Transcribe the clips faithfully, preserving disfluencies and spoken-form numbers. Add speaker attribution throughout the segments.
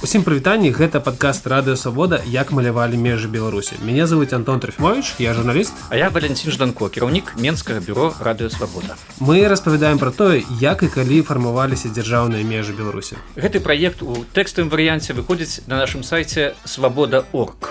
Speaker 1: Усім прывітанні, гэта падкаст Радыё Свабода «Як малявалі межы Беларусі». Мяне зовут Антон Трофимович, я журналіст.
Speaker 2: А я Валентин Жданко, кіраўнік Менскага бюро Радыё Свабода.
Speaker 1: Мы распавядаем пра тое, як і калі фармаваліся дзяржаўныя межы Беларусі.
Speaker 2: Гэты праект у тэкставым варыянце выходзіць на нашым сайце свабода точка орг.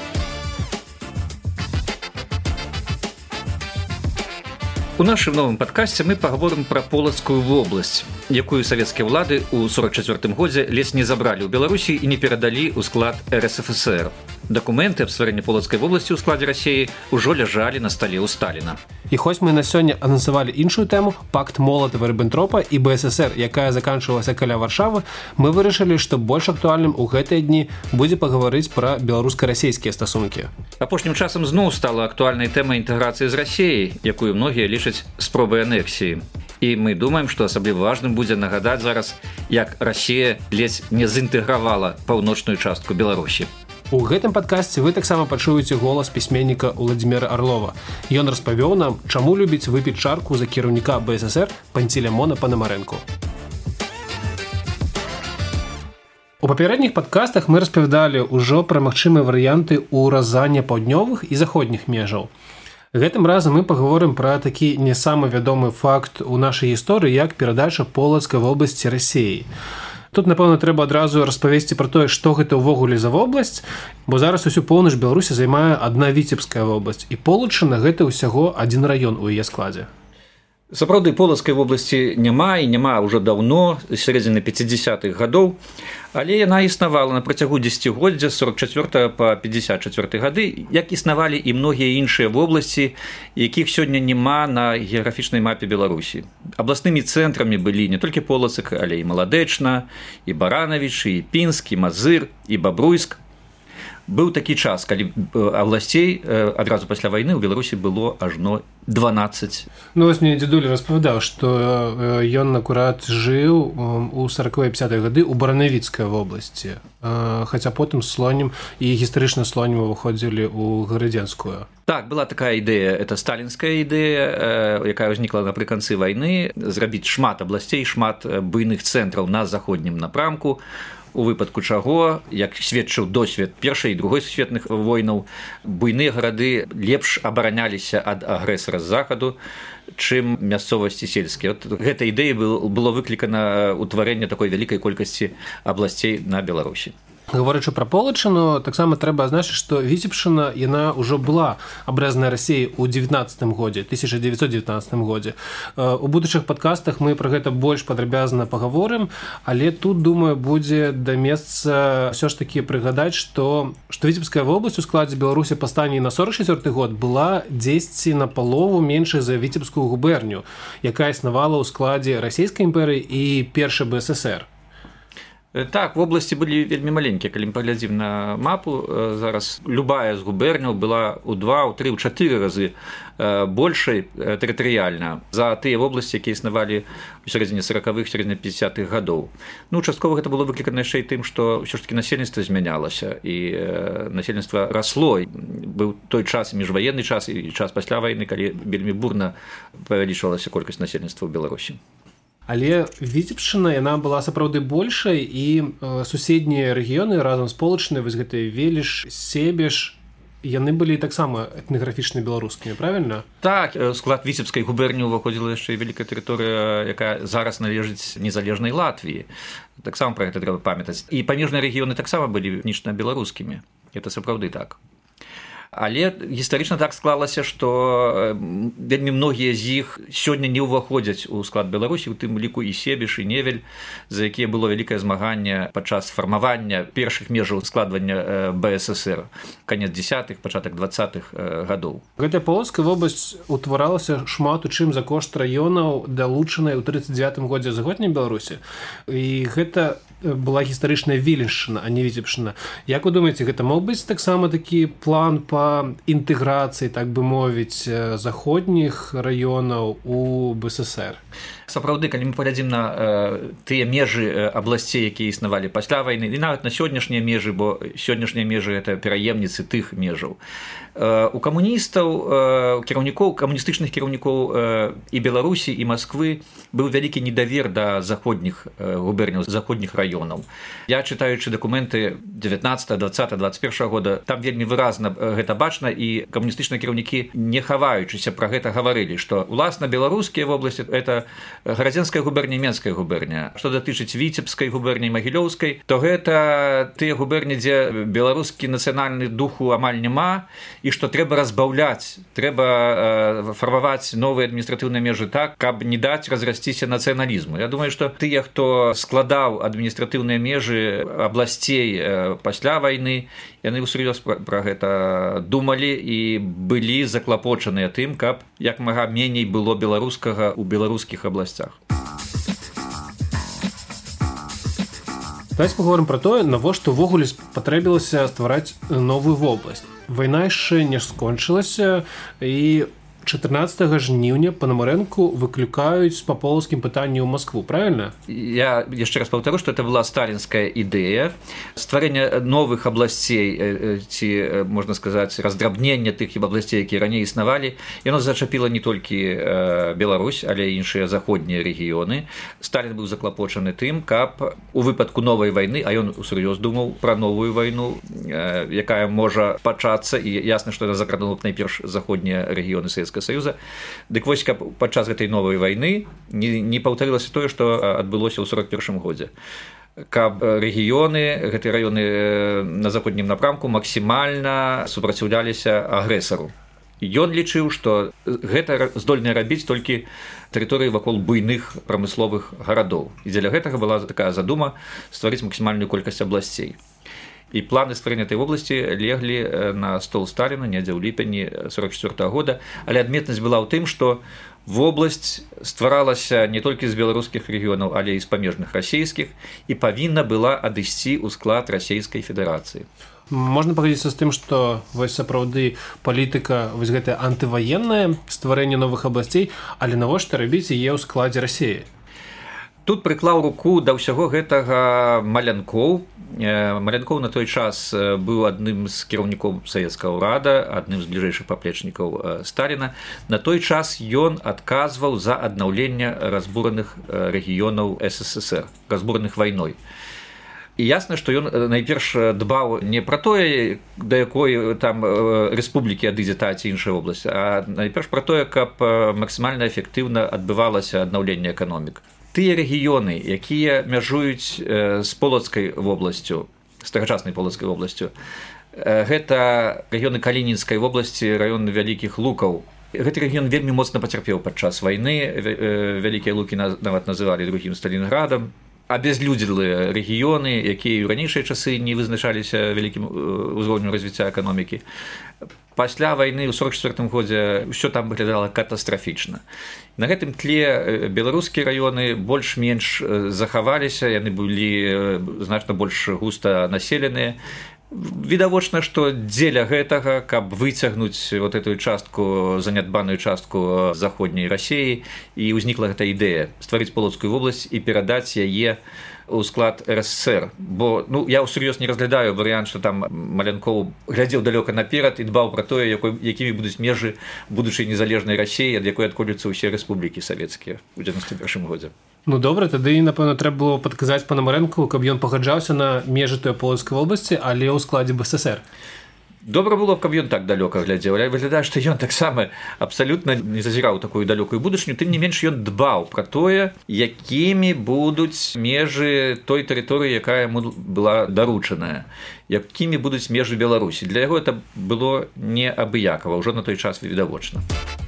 Speaker 2: У нашым новым падкасце мы паговорым пра Полацкую вобласць, якую савецкія ўлады ў сорак чацвёртым годзе ледзь не забралі ў Беларусі і не перадалі ў склад эр эс эф эс эр. Дакументы аб стварэнні Полацкай вобласці ў складзе Расіі ўжо ляжалі на стале ў Сталіна.
Speaker 1: І хоць мы на сёння анансавалі іншую тэму пакт Молатава-Ріббентропа і бэ эс эс эр, якая заканчвалася каля Варшавы, мы вырашылі, што больш актуальным у гэтыя дні будзе пагаварыць пра беларуска-расейскія стасункі.
Speaker 2: Апошнім часам зноў стала актуальнай тэма інтэграцыі з Расіяй, якую многія лічаць спробай анексіі. І мы думаем, што асабліва важным будзе нагадаць зараз, як Расія ледзь не заінтэгравала паўночную частку Беларусі.
Speaker 1: У гэтым падкасці вы таксама пачуеце голас пісьменніка Уладзіміра Арлова. Ён распавёў нам, чаму любіць выпіць чарку за кіраўніка бэ эс эс эр Панцелеймона Панамарэнку. У папярэдніх падкастах мы распавядалі ўжо пра магчымыя варыянты ўразання паўднёвых і заходніх межаў. Гэтым разам мы паговорым пра такі не самы вядомы факт у нашай гісторыі, як перадача Полацкай вобласці Расіі. Тут, напэўна, трэба адразу распавесці пра тое, што гэта ўвогуле за вобласць, бо зараз усю поўнач Беларусі займае адна Віцебская вобласць, і Полачына гэта ўсяго адзін раён у яе складзе.
Speaker 2: Сапраўды, Полацкай вобласці няма і няма ўжо даўно, з сярэдзіны пяцідзясятых гадоў, але яна існавала на працягу дзесяцігоддзя з сорак чацвёртага па пятьдесят чацвёрты гады, як існавалі і многія іншыя вобласці, якіх сёння няма на геаграфічнай мапе Беларусі. Абласнымі цэнтрамі былі не толькі Полацк, але і Маладэчна, і Баранавіч, і Пінск, і Мазыр, і Бабруйск. Быў такі час, калі абласцей адразу пасля вайны ў Беларусі было ажно дванаццаць.
Speaker 1: Ну, вось мне дзедуля распавядаў, што ён акурат жыў у саракавыя пяцідзясятыя гады ў Баранавіцкай вобласці, хаця потым слонем і гістарычна слонем выходзілі ў Гарадзенскую.
Speaker 2: Так, была такая ідэя, это сталінская ідэя, якая ўзнікла напрыканцы вайны, зрабіць шмат абласцей, шмат буйных цэнтраў на заходнім напрамку, у выпадку чаго, як сведчыў досвед першай і другой сусветных войнаў, буйныя гарады лепш абараняліся ад агрэсара з захаду, чым мясцовасці сельскія. От гэта ідэя было выклікана ўтварэнне такой вялікай колькасці абласцей на Беларусі.
Speaker 1: Гаворачы пра Полачыну, таксама трэба адзначыць, што Віцебшчына, яна ўжо была абрэзаная Расіяй у дзевятнаццатым годзе, тысяча дзевяцьсот дзевятнаццатым годзе. У будучых падкастах мы пра гэта больш падрабязна паговорым, але тут, думаю, будзе да месца ўсё ж такі прыгадаць, што, што Віцебская вобласць у складзе Беларусі па стане на сорак чацвёрты год была дзесьці на палову меншай за Віцебскую губерню, якая існавала ў складзе Расійскай імперыі і першай бэ эс эс эр.
Speaker 2: Так, вобласці былі вельмі маленькія, калі мы паглядзім на мапу, зараз любая з губерняў была ў два, у тры, у чатыры разы большай тэрытарыяльна за тыя вобласці, якія існавалі ў сярэдзіне саракавых, сярэдзіне пяцідзясятых гадоў. Ну, часткова гэта было выклікана яшчэ і тым, што ўсё ж такі насельніцтва змянялася, і насельніцтва расло. Быў той час, міжваенны час і час пасля вайны, калі вельмі бурна павялічвалася колькасць насельніцтва ў Беларусі.
Speaker 1: Але Віцебшчына, яна была сапраўды большай, і э, суседнія рэгіёны разам з Полачынай, вось гэтыя Веліш, Себеж, яны былі таксама этнаграфічна беларускімі, правільна?
Speaker 2: Так, склад Віцебскай губерні ўваходзіла яшчэ і вялікая тэрыторыя, якая зараз належыць незалежнай Латвіі. Таксама пра гэта трэба памятаць. І памежныя рэгіёны таксама былі этнічна беларускімі. Гэта сапраўды так. Але гістарычна так склалася, што вельмі многія з іх сёння не ўваходзяць у склад Беларусі, у тым ліку і Себеж, і Невель, за якія было вялікае змаганне падчас фармавання першых межаў складвання бэ эс эс эр, канец дзесятых, пачатак дваццатых гадоў.
Speaker 1: Гэтая Полацкая вобласць утваралася шмат у чым за кошт раёнаў, далучанай у трыццаць дзевятым годзе заходняй Беларусі. І гэта была гістарычная Віленшчына, а не Віцебшчына. Як вы думаеце, гэта мог быць таксама такі план па інтэграцыі, так бы мовіць, заходніх раёнаў у бэ эс эс эр?
Speaker 2: Сапраўды, калі мы паглядзім на э, тыя межы абласцей, якія існавалі пасля вайны, і нават на сённяшнія межы, бо сённяшнія межы – гэта пераемніцы тых межаў. Э, у камуністаў, э, кіраўнікоў, камуністычных кіраўнікоў э, і Беларусі, і Масквы быў вялікі недавер да заходніх э, губерняў, заходніх раёнаў. раёнаў. Я чытаючы дакументы девятнадцатого, двадцатого, двадцать первого года, там вельмі выразна гэта бачна, і камуністычныя кіраўнікі, не хаваючыся, пра гэта гаварылі, што уласна беларускія вобласці – это Гарадзенская губерня, Менская губерня. Што датычыць Віцебскай губерні, Магілёўскай, то гэта тыя губерні, дзе беларускі нацыянальны духу амаль няма, і што трэба разбаўляць, трэба фармаваць новыя адміністратыўныя межы так, каб не даць разрасціся нацыяналізму. Я думаю, што тыя, хто складаў адміністратыўныя межы абласцей пасля вайны, яны ўсур'ёз пра гэта думалі і былі заклапочаныя тым, каб як мага меней было беларускага ў беларускіх абласцях.
Speaker 1: Давайте паговорым пра тое, навошта ўвогуле патрэбілася ствараць новую вобласць. Вайна яшчэ не скончылася, і чатырнаццатага жніўня Панамарэнку выклікаюць па полацкім пытанні ў Маскву, правильно?
Speaker 2: Я яшчэ раз паўтару, што это была сталінская ідэя стварэння новых абласцей, ці, можна сказаць, раздрабнення тых абласцей, якія раней існавалі. Яно зачапіла не толькі Беларусь, але і іншыя заходнія рэгіёны. Сталін быў заклапочаны тым, каб у выпадку новай вайны, а ён усур'ёз думаў пра новую вайну, якая можа пачацца, і ясна, што яна закранула найперш заходнія рэгіёны Савецкага Саюза. Дык вось, каб падчас гэтай новай вайны не, не паўтарылася тое, што адбылося ў сорок першым годзе. Каб рэгіёны, гэтыя раёны на заходнім напрамку максімальна супраціўляліся агрэсару. Ён лічыў, што гэта здольныя рабіць толькі тэрыторыі вакол буйных прамысловых гарадоў. І дзеля гэтага была такая задума стварыць максімальную колькасць абласцей. І планы стварэння этой вобласці леглі на стол Сталіна недзе ў ліпені сорок чацвёртага года, але адметнасць была ў тым, што вобласць стваралася не толькі з беларускіх рэгіёнаў, але і з памежных расійскіх, і павінна была адысці ў склад Расійскай Федэрацыі.
Speaker 1: Можна пагадзіцца з тым, што вось сапраўды палітыка вось гэтая антываенная, стварэнне новых абласцей, але навошта рабіць яе ў складзе Расіі?
Speaker 2: Тут прыклаў руку да ўсяго гэтага Малянкоў. Малянкоў на той час быў адным з кіраўнікоў савецкага ўрада, адным з бліжэйшых паплечнікаў Сталіна. На той час ён адказваў за аднаўленне разбураных рэгіёнаў СССР, разбураных вайной. І ясна, што ён найперш дбаў не пра тое, да якой там рэспублікі адыдзе та ці іншая вобласць, а найперш пра тое, каб максімальна эфектыўна адбывалася аднаўленне эканомік. Тыя рэгіёны, якія мяжуюць з полацкай вобласцю, з тагачаснай полацкай вобласцю, гэта рэгіёны Калінінскай вобласці, раён Вялікіх Лукаў. Гэты рэгіён вельмі моцна пацярпеў падчас вайны, Вялікія Лукі нават называлі другім Сталінградам. Абязлюдзелыя рэгіёны, якія ў ранейшыя часы не вызначаліся вялікім узроўнем развіцця эканомікі. Пасля вайны ў сорок чацвёртым годзе ўсё там выглядала катастрафічна. На гэтым тле беларускія раёны больш-менш захаваліся, яны былі значна больш густа населеныя. Відавочна, што дзеля гэтага, каб выцягнуць вот эту частку, занядбаную частку заходняй Расіі, і ўзнікла гэта ідэя стварыць полацкую вобласць і перадаць яе у склад РССР. Бо ну, я ўсур'ёз не разглядаю варыянт, што там Малянкоў глядзеў далёка наперад і дбаў пра тое, якімі будуць межы будучай незалежнай Расіі, ад якой адколюцца ўсе рэспублікі савецкія ў дзевяносто першым годзе.
Speaker 1: Ну добра, тады, напэўна, трэба было падказаць Панамарэнку, каб ён пагаджаўся на межы той полацкай вобласці, але ў складзе БССР.
Speaker 2: Добра было б, каб ён так далёка глядзеў, але выглядае, што ён таксама абсалютна не зазіраў такую далёкую будучыню, тым не менш ён дбаў пра тое, якімі будуць межы той тэрыторыі, якая яму была даручаная, якімі будуць межы Беларусі. Для яго это было не абыякава, ўжо на той час відавочна.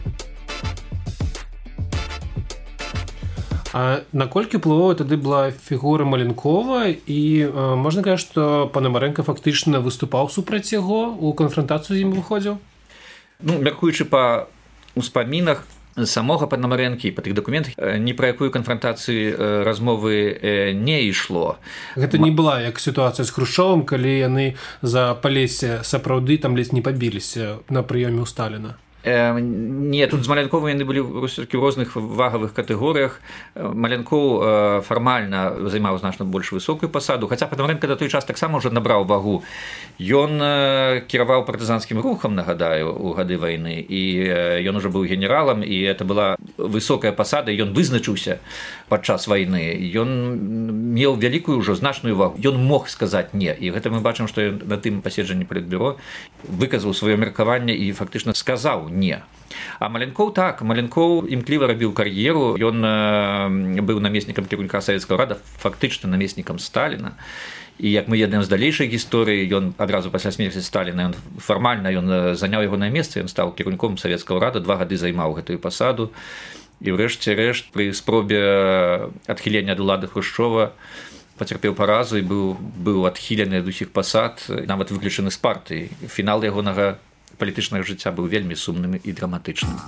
Speaker 1: А наколькі ўплывовая тады была фігура Малянкова, і э, можна казаць, што Панамарэнка фактычна выступаў супраць яго, у канфрантацыю з ім выходзіў?
Speaker 2: Ну, мяркуючы па ўспамінах самога Панамарэнкі, па тых дакументах, ні пра якую канфрантацыю размовы не ішло.
Speaker 1: Гэта не была як сітуацыя з Хрушчовым, калі яны за Палессе сапраўды там ледзь не пабіліся на прыёме ў Сталіна.
Speaker 2: Не, тут з Малянковым яны былі ў розных вагавых катэгорыях. Малянкоў фармальна займаў значна больш высокую пасаду, хаця Панамарэнка да той час таксама ўжо набраў вагу. Ён кіраваў партызанскім рухам, нагадаю, у гады вайны, і ён ужо быў генералам, і это была высокая пасада, ён вызначыўся падчас вайны. Ён меў вялікую ўжо значную вагу. Ён мог сказаць не, і гэта мы бачым, што ён на тым паседжанні палітбюро выказаў сваё меркаванне і фактычна сказаў не. А Малянкоў так, Малянкоў імкліва рабіў кар'еру, ён быў намеснікам кіраўніка Савецкага рада, фактычна намеснікам Сталіна. І як мы ведаем з далейшай гісторыі, ён адразу пасля смерці Сталіна, ён фармальна ён заняў ягонае месца, ён стаў кіраўніком Савецкага рада, два гады займаў гэтую пасаду. І ўрэшце рэшт пры спробе адхілення ад улады Хрушчова пацярпеў паразу і быў, быў адхілены ад усіх пасад, нават выключаны з партыі. Фінал ягонага палітычнага жыцця быў вельмі сумным і драматычным.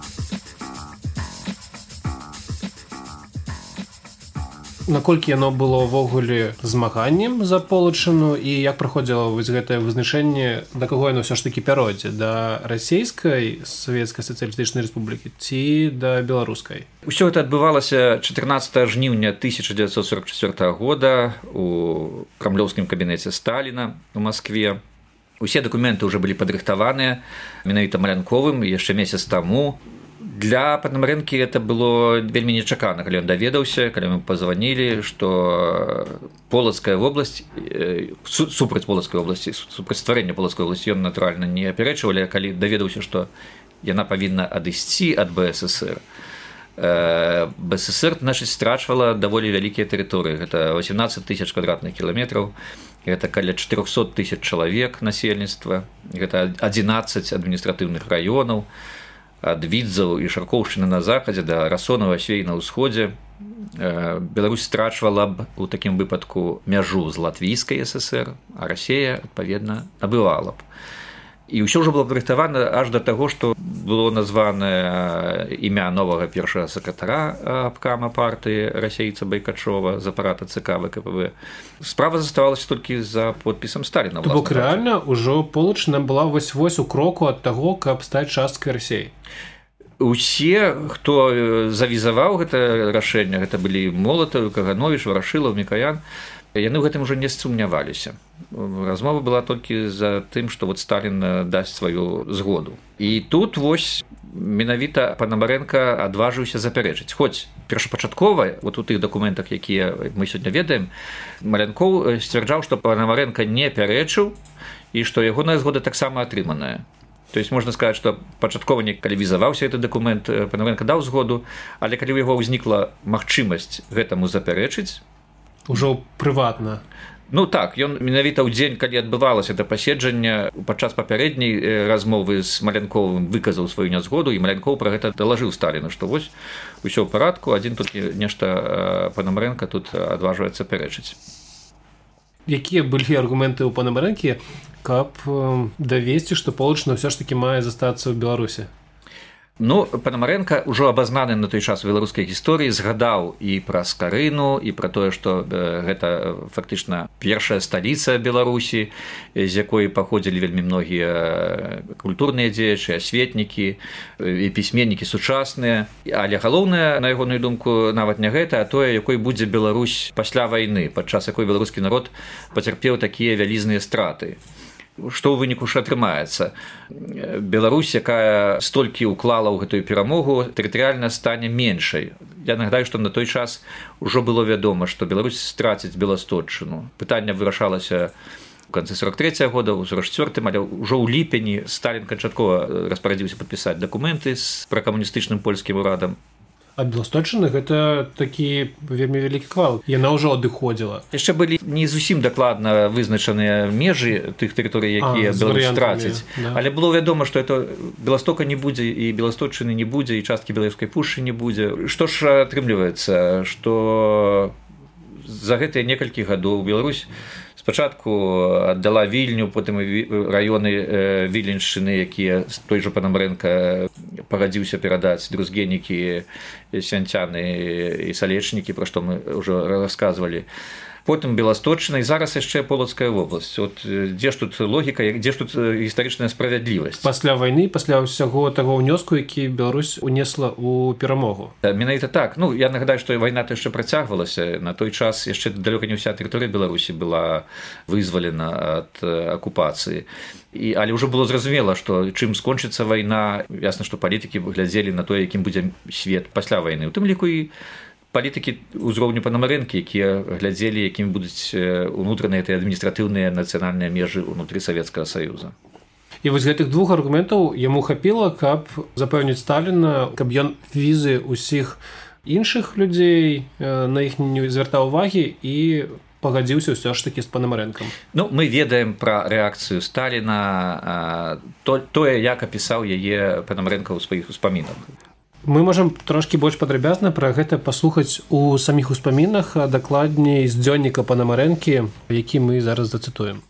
Speaker 1: Наколькі яно было ўвогуле змаганнем за Полачыну і як праходзіла вось гэтае вызначэнне, да каго яно ўсё ж такі пяройдзе, да расійскай савецкай сацыялістычнай рэспублікі ці да беларускай?
Speaker 2: Усё гэта адбывалася чатырнаццатага жніўня тысяча дзевяцьсот сорок чацвёртага года у крамлёўскім кабінеце Сталіна у Маскве. Усе дакументы ўжо былі падрыхтаваныя менавіта Малянковым яшчэ месяц таму. Для Панамарэнкі это было вельмі нечакана, калі ён даведаўся, калі мы пазванілі, што Полацкая вобласць, супраць Полацкай вобласці, супраць стварэння Полацкай вобласці ён натуральна не апярэчваў, але калі даведаўся, што яна павінна адысці ад БССР. БССР, значыць, страчвала даволі вялікія тэрыторыі. Гэта восемнадцаць тысяч квадратных кіламетраў, гэта каля чатырохсот тысяч чалавек насельніцтва, гэта адзінаццаць адміністратыўных раёнаў, ад Відзаў і Шаркоўшчыны на захадзе да Расонава свей на ўсходзе. Беларусь страчвала б у такім выпадку мяжу з Латвійскай ССР, а Расія, адпаведна, набывала б. І ўсё ўжо было падрыхтавана аж да таго, што было названа імя новага першага сакратара абкама партыі расейца Байкачова з апарата ЦК ВКПБ. Справа заставалася толькі за подпісам Сталіна.
Speaker 1: То бок рэальна ўжо Полачына была вось-вось у кроку ад таго, каб стаць часткай Расіі.
Speaker 2: Усе, хто завізаваў гэта рашэнне, гэта былі Молатаў, Кагановіч, Варашылаў, Мікаян, яны ў гэтым ужо не сумняваліся. Размова была толькі за тым, што вот Сталін дасць сваю згоду. І тут вось менавіта Панамарэнка адважыўся запярэчыць. Хоць першапачаткова, вот у тых дакументах, якія мы сёння ведаем, Малянкоў сцвярджаў, што Панамарэнка не пярэчыў і што ягоная згода таксама атрыманая. То есть можна сказаць, што пачаткова не калі візаваўся гэты дакумент, Панамарэнка даў згоду, але калі ў яго ўзнікла магчымасць гэтаму запярэчыць,
Speaker 1: ужо прыватна.
Speaker 2: Ну так, ён менавіта ў дзень, калі адбывалася это паседжанне, падчас папярэдняй размовы з Малянковым выказаў сваю нязгоду, і Малянкоў пра гэта далажыў Сталіну, што вось усё ў парадку, адзін тут нешта Панамарэнка тут адважваецца пярэчыць.
Speaker 1: Якія былі аргументы ў Панамарэнкі, каб давесці, што Полачына ўсё ж такі мае застацца ў Беларусі?
Speaker 2: Ну, Панамарэнка ўжо абазнаны на той час у беларускай гісторыі згадаў і пра Скарыну, і пра тое, што гэта фактычна першая сталіца Беларусі, з якой паходзілі вельмі многія культурныя дзеячы, асветнікі і пісьменнікі сучасныя. Але галоўнае, на ягоную думку, нават не гэта, а тое, якой будзе Беларусь пасля вайны, падчас якой беларускі народ пацярпеў такія вялізныя страты. Што ў выніку ж атрымаецца? Беларусь, якая столькі ўклала ў гэтую перамогу, тэрытарыяльна стане меншай. Я нагадаю, што на той час ужо было вядома, што Беларусь страціць Беласточчыну. Пытанне вырашалася ў канцы сорок трэцяга года, у сорок чвёртым, але ўжо ў ліпені Сталін канчаткова распарадзіўся падпісаць дакументы з пракамуністычным польскім урадам.
Speaker 1: А Беласточчына гэта такі вельмі вялікі кавалак. Яна ўжо адыходзіла.
Speaker 2: Яшчэ былі не зусім дакладна вызначаныя межы тых тэрыторый, якія Беларусь страціць. Да. Але было вядома, што это Беластока не будзе, і Беласточчыны не будзе, і часткі Беларускай пушчы не будзе. Што ж атрымліваецца, што за гэтыя некалькі гадоў Беларусь спачатку аддала Вільню, потым раёны Віленшчыны, якія той жа Панамарэнка пагадзіўся перадаць друзгенікі, сянцяны і салечнікі, пра што мы ўжо расказвалі. Потым Беласточна і зараз яшчэ Полацкая вобласць. От дзе ж тут логіка, дзе ж тут гістарычная справядлівасць?
Speaker 1: Пасля вайны, пасля ўсяго таго ўнёску, які Беларусь унесла ў перамогу.
Speaker 2: Менавіта так. Ну, я нагадаю, што вайна то яшчэ працягвалася. На той час яшчэ далёка не ўся тэрыторыя Беларусі была вызвалена ад акупацыі. І, але ўжо было зразумела, што чым скончыцца вайна, ясна, што палітыкі глядзелі на тое, якім будзе свет пасля вайны. У тым ліку і палітыкі ўзроўню Панамарэнкі, якія глядзелі, якімі будуць унутраныя і адміністратыўныя нацыянальныя межы ўнутры Савецкага Саюза.
Speaker 1: І вось гэтых двух аргументаў яму хапіла, каб запэўніць Сталіна, каб ён візы ўсіх іншых людзей на іх не звяртаў увагі і пагадзіўся ўсё ж такі з Панамарэнкам.
Speaker 2: Ну, мы ведаем пра рэакцыю Сталіна, то, тое, як апісаў яе Панамарэнка ў сваіх успамінах.
Speaker 1: Мы можам трошкі больш падрабязна пра гэта паслухаць у саміх успамінах, а дакладней з дзённіка Панамарэнкі, які мы зараз зацытуем.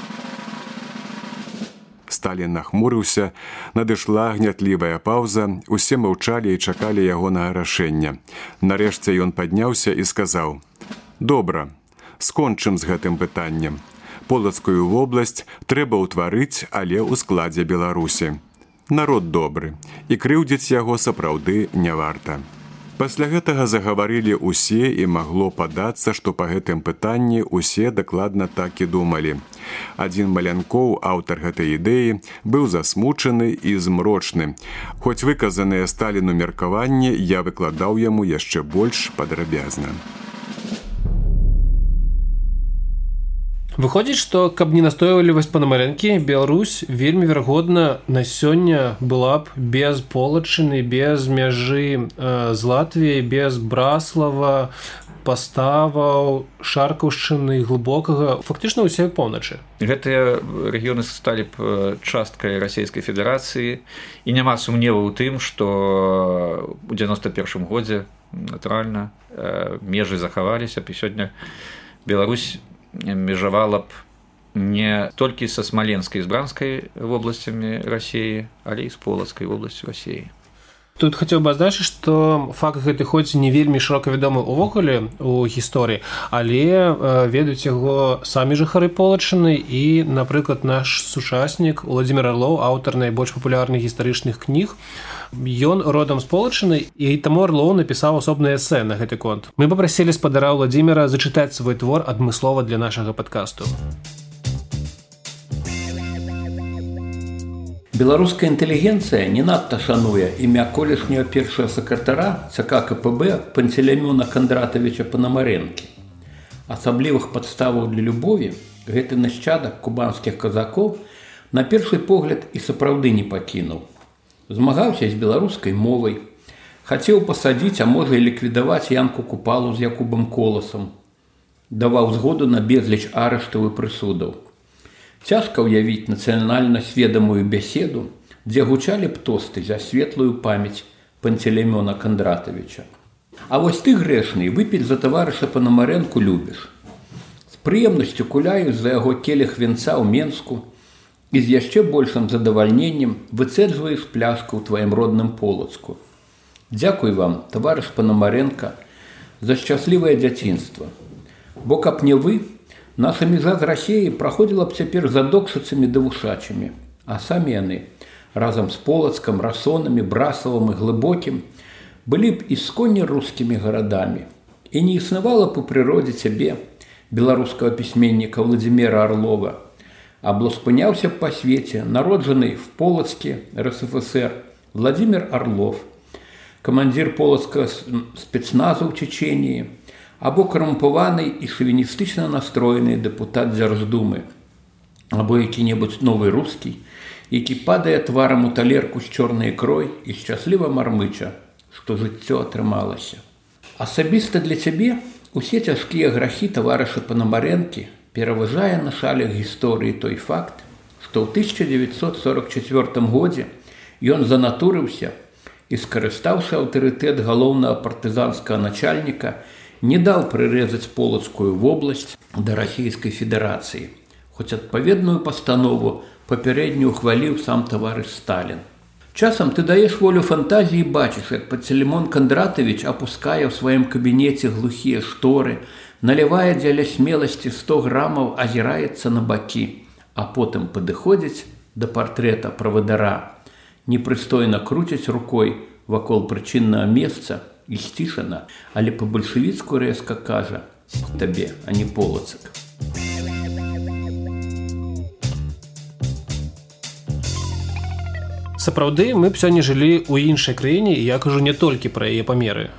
Speaker 3: Сталін нахмурыўся, надышла гнятлівая паўза, усе маўчалі і чакалі ягонага рашэння. Нарэшце ён падняўся і сказаў: «Добра, скончым з гэтым пытаннем. Полацкую вобласць трэба ўтварыць, але ў складзе Беларусі. Народ добры, і крыўдзіць яго сапраўды не варта». Пасля гэтага загаварылі ўсе, і магло падацца, што па гэтым пытанні ўсе дакладна так і думалі. Адзін Малянкоў, аўтар гэтай ідэі, быў засмучаны і змрочны. Хоць выказаныя Сталіну меркаванні, я выкладаў яму яшчэ больш падрабязна.
Speaker 1: Выходзіць, што, каб не настойвалі вось Панамарэнкі, Беларусь вельмі верагодна на сёння была б без Полачыны, без мяжы э, з Латвіяй, без Браслава, Паставаў, Шаркаўшчыны, Глыбокага, фактычна ўсёй поўначы.
Speaker 2: Гэтыя рэгіёны сталі б часткай Расійскай Федэрацыі, і няма сумневу ў тым, што ў дзевяноста першым годзе, натуральна, межы захаваліся, і сёння Беларусь межавала б не толькі са Смаленскай і Збранскай вобласцямі Расіі, але і з Полацкай вобласцю Расіі.
Speaker 1: Тут хацеў бы адзначыць, што факт гэты хоць не вельмі шырока вядомы ўвогуле ў гісторыі, але э, ведаюць яго самі жыхары Полачыны і, напрыклад, наш сучаснік Уладзімір Арлоў, аўтар найбольш папулярных гістарычных кніг. Ён родам з Полачыны, і таму Арлоў напісаў асобнае эсэ на гэты конт. Мы папрасілі спадара Уладзіміра зачытаць свой твор адмыслова для нашага падкасту.
Speaker 4: Беларуская інтэлігенцыя не надта шануе імя колішняго першага сакратара ЦК КПБ Пантелеймона Кандратавіча Панамарэнкі. Асаблівых падставаў для любові гэты нашчадак кубанскіх казакоў на першы погляд і сапраўды не пакінуў. Змагаўся з беларускай мовай, хацеў пасадзіць, а можа і ліквідаваць Янку Купалу з Якубам Коласам, даваў згоду на безліч арыштаў і прысудаў. Цяжка ўявіць нацыянальна сведамую бяседу, дзе гучалі б тосты за светлую памяць Пантелеймона Кандратавіча. А вось ты, грэшны, выпіць за таварыша Панамарэнку любіш. З прыемнасцю куляюш за яго келіх вінца ў Менску і з яшчэ большым задавальненнем выцэджваеш пляшку ў тваім родным Полацку. Дзякуй вам, таварыш Панамарэнка, за шчаслівае дзяцінства. Бо каб не вы, наша мяжа з Расіяй праходзіла б цяпер за докшыцамі ды вушачамі, а самі яны, разам з Полацкам, Расонамі, Брасавым і Глыбокім, былі б ісконне рускімі гарадамі. І не існавала б у прыродзе цябе, беларускага пісьменніка Владзіміра Арлова, а блоспыняўся б па свеце народжаны в Полацке РСФСР Владзімір Арлов, камандзір полацкага спецназу ў Чеченії, або карумпаваны і шавіністычна настроены дэпутат Дзярждумы, або які-небудзь новы рускі, які падае тварам у талерку з чорнай ікрой і шчасліва мармыча, што жыццё атрымалася. Асабіста для цябе усе цяжкія грахі таварыша Панамарэнкі пераважае на шалях гісторыі той факт, што ў тысяча дзевяцьсот сорок чацвёртым годзе ён занатурыўся і, скарыстаўшы аўтарытэт галоўнага партызанскага начальніка, не даў прырэзаць Полацкую вобласць да Расійскай Федэрацыі, хоць адпаведную пастанову папярэдню ухваліў сам таварыш Сталін. Часам ты даеш волю фантазіі і бачыш, як Пантелеймон Кандратович апускае ў сваім кабінеце глухія шторы, налівае дзеля смеласці сто грамаў, азіраецца на бакі, а потым падыходзіць да партрэта правадыра, непрыстойна круціць рукой вакол прычыннага месца і сцішана, але па-бальшавіцку рэзка кажа: «Табе, а не Полацак».
Speaker 1: Сапраўды, мы б сёння жылі ў іншай краіне, і я кажу не толькі пра яе памеры.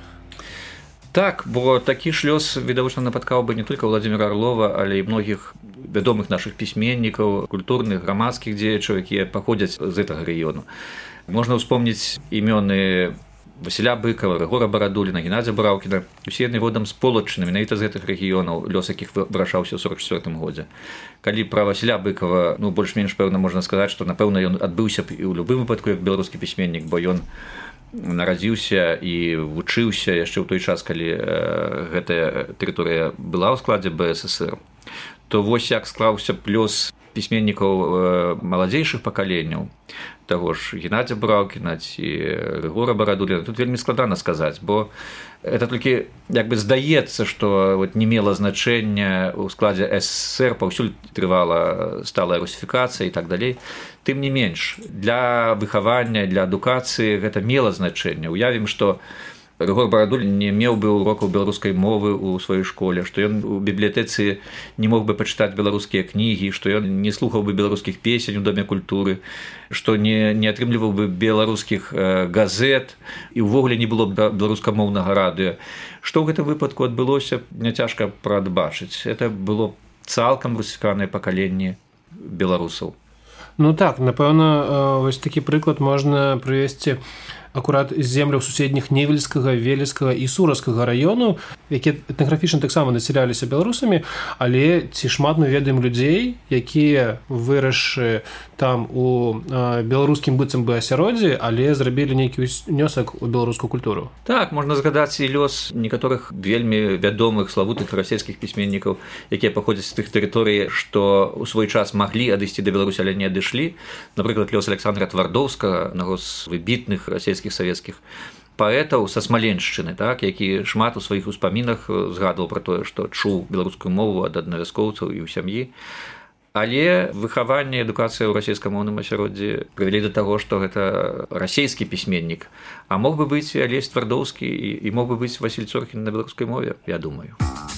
Speaker 2: Так, бо такі ж лёс, відавочна, напаткаў бы не толькі Владзіміра Арлова, але і многіх вядомых нашых пісьменнікаў, культурных, грамадскіх дзеячаў, якія паходзяць з гэтага рэгіёну. Можна ўспомніць імёны Васіля Быкава, Рыгора Барадуліна, Геннадзя Бураўкіна. Усе яны родам з Полаччыны, менавіта з гэтых рэгіёнаў, лёс якіх вырашаўся ў сорак чацвёртым годзе. Калі пра Васіля Быкава, ну, больш-менш, пэўна, можна сказаць, што, напэўна, ён адбыўся б і ў любым выпадку, як беларускі пісьменнік, бо ён нарадзіўся і вучыўся яшчэ ў той час, калі гэтая тэрыторыя была ў складзе бэ эс эсэр. То вось як склаўся б лёс пісьменнікаў маладзейшых пакаленняў, таго ж Геннадзя Бураўкіна ці Рыгора Барадуліна, тут вельмі складана сказаць, бо это толькі як бы здаецца, што вот не мела значэння ў складзе эс эс эс эр, паўсюль трывала сталая русіфікацыя і так далей. Тым не менш, для выхавання, для адукацыі гэта мела значэнне. Уявім, што Рыгор Барадулін не меў бы урокаў беларускай мовы ў сваёй школе, што ён у бібліятэцы не мог бы пачытаць беларускія кнігі, што ён не слухаў бы беларускіх песень у Доме культуры, што не, не атрымліваў бы беларускіх газет і ўвогуле не было б беларускамоўнага радыё. Што ў гэтым выпадку адбылося, няцяжка прадбачыць. Это было цалкам русіфікаванае пакаленне беларусаў.
Speaker 1: Ну так, напэўна, вось такі прыклад можна прывесці акурат з земляў суседніх Невельскага, Велескага і Сураскага раёну, якія этнаграфічна таксама насяляліся беларусамі, але ці шмат мы ведаем людзей, якія вырашылі там у беларускім быццам бы асяроддзі, але зрабілі нейкі ўнёсак у беларускую культуру.
Speaker 2: Так, можна згадаць і лёс некаторых вельмі вядомых славутых расійскіх пісьменнікаў, якія паходзяць з тых тэрыторый, што ў свой час маглі адысці да Беларусі, але не адышлі. Напрыклад, лёс Александра Твардоўскага, аднаго з выбітных расійскіх савецкіх паэтаў са Смаленшчыны, так, які шмат у сваіх успамінах згадваў пра тое, што чуў беларускую мову ад аднавяскоўцаў і ў сям'і. Але выхаванне, адукацыя ў расійскамоўным асяроддзі прывялі да таго, што гэта расійскі пісьменнік, а мог бы быць і Алесь Твардоўскі, і мог бы быць Васіль Цоркін на беларускай мове, я думаю.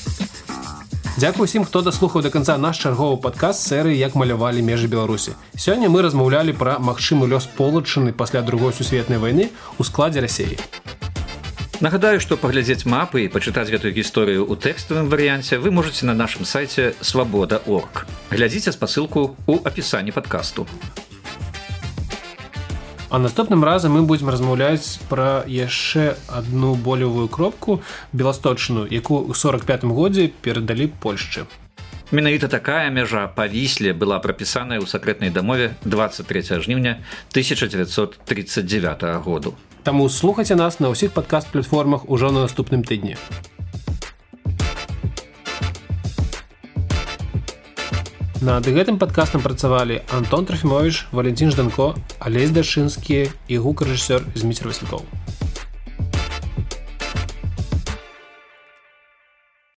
Speaker 1: Дзякуй усім, хто даслухаў да канца наш чарговы падкаст серыі «Як малявалі межы Беларусі». Сёння мы размаўлялі пра магчымы лёс Полаччыны пасля другой сусветнай вайны ў складзе Расіі.
Speaker 2: Нагадаю, што паглядзець мапы і пачытаць гэтую гісторыю ў тэкставым варыянце вы можаце на нашым сайце свабода крапка орг. Глядзіце спасылку ў апісанні падкасту.
Speaker 1: А наступным разам мы будзем размаўляць пра яшчэ адну болевую кропку Беласточчыну, якую ў сорак пятым годзе перадалі Польшчы.
Speaker 2: Менавіта такая мяжа па Вісле была прапісаная ў сакрэтнай дамове дваццаць трэцяга жніўня тысяча дзевяцьсот трыццаць дзевятага году.
Speaker 1: Таму слухайце нас на ўсіх падкаст-платформах ужо на наступным тыдні. Над гэтым падкастам працавалі Антон Трофімовіч, Валентин Жданко, Алесь Дашынскі і гукарэжысёр Зміцер Васількоў.